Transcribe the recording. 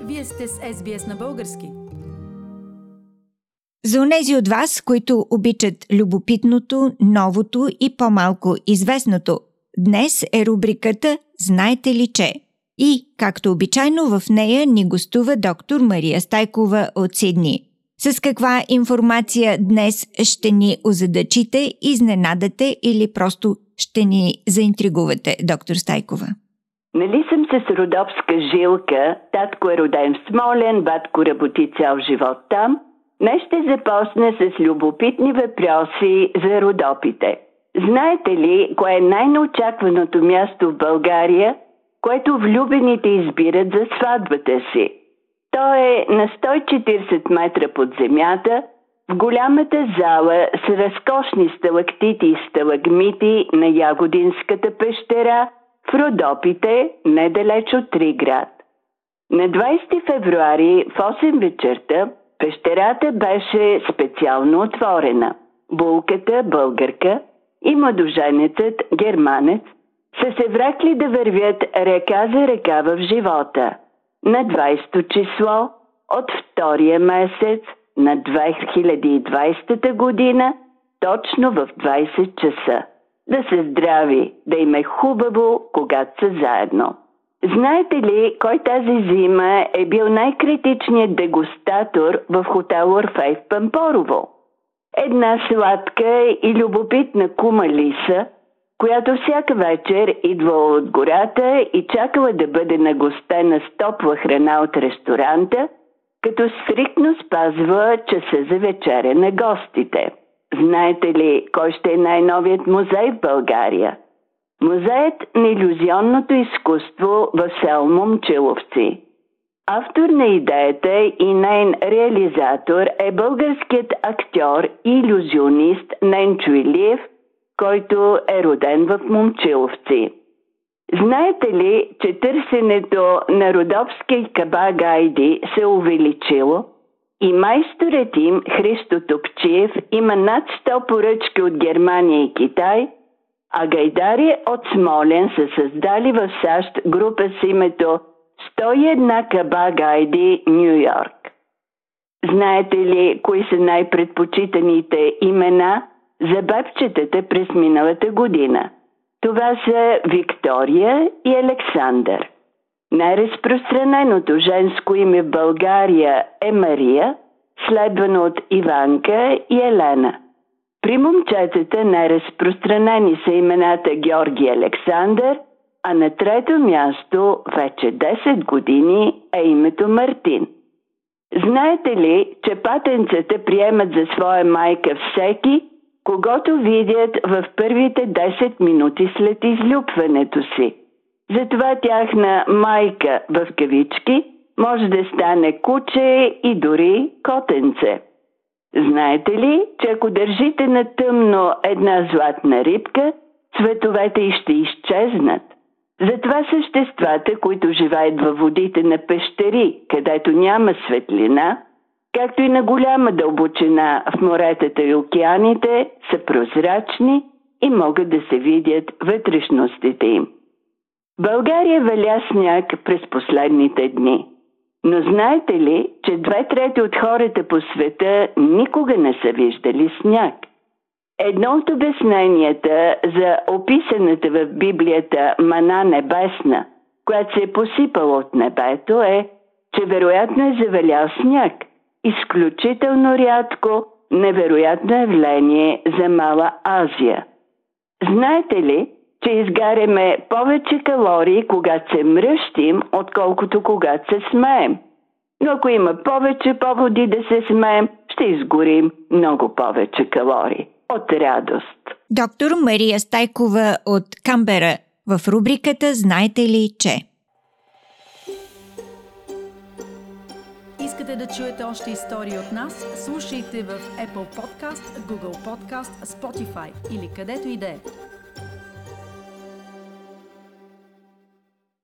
Вие сте с SBS на български. За онези от вас, които обичат любопитното, новото и по-малко известното, днес е рубриката «Знаете ли че?» И, както обичайно, в нея ни гостува доктор Мария Стайкова от Сидни. С каква информация днес ще ни озадачите, изненадате или просто ще ни заинтригувате, доктор Стайкова? Нали съм с родопска жилка, татко е роден в Смолян, батко работи цял живот там. Днес ще започна с любопитни въпроси за Родопите. Знаете ли, кое е най-неочакваното място в България, което влюбените избират за сватбата си? То е на 140 метра под земята, в голямата зала с разкошни сталактити и сталагмити на Ягодинската пещера в Родопите, недалеч от Триград. На 20 февруари в 8 вечерта пещерата беше специално отворена. Булката, българка, и младоженецът, германец, са се вракли да вървят ръка за ръка в живота. На 20-то число от втория месец на 2020 година, точно в 20 часа. Да са здрави, да им е хубаво, когато са заедно. Знаете ли, кой тази зима е бил най-критичният дегустатор в хотел Орфей в Пампорово? Една сладка и любопитна кума Лиса, която всяка вечер идвала от гората и чакала да бъде нагостена с топла храна от ресторанта, като стриктно спазва часа за вечеря на гостите. Знаете ли, кой ще е най-новият музей в България? Музеят на илюзионното изкуство в село Момчиловци. Автор на идеята и нейн реализатор е българският актьор и илюзионист Ненчо Илиев, който е роден в Момчиловци. Знаете ли, че търсенето на родопски каба-гайди се увеличило и майсторът им Христо Топчиев има над 100 поръчки от Германия и Китай, а гайдари от Смолян са създали в САЩ група с името 101 каба-гайди Ню Йорк. Знаете ли, кои са най-предпочитаните имена за бебчетата през миналата година? Това са Виктория и Александър. Най-разпространеното женско име в България е Мария, следвано от Иванка и Елена. При момчетата най-разпространени са имената Георги и Александър, а на трето място вече 10 години е името Мартин. Знаете ли, че патенцата приемат за своя майка всеки, когато видят в първите 10 минути след излюбването си? Затова тяхна майка в кавички може да стане куче и дори котенце. Знаете ли, че ако държите на тъмно една златна рибка, цветовете й ще изчезнат? Затова съществата, които живеят във водите на пещери, където няма светлина, както и на голяма дълбочина в моретата и океаните, са прозрачни и могат да се видят вътрешностите им. България валя сняг през последните дни. Но знаете ли, че 2/3 от хората по света никога не са виждали сняг? Едно от обясненията за описаната в Библията мана небесна, която се е посипала от небето, е, че вероятно е завалял сняг. Изключително рядко, невероятно явление за Мала Азия. Знаете ли, че изгаряме повече калории, когато се мръщим, отколкото когато се смеем? Но ако има повече поводи да се смеем, ще изгорим много повече калории. От радост. Доктор Мария Стайкова от Камбера в рубриката «Знаете ли че?». Искате да чуете още истории от нас? Слушайте в Apple Podcast, Google Podcast, Spotify или където и да е.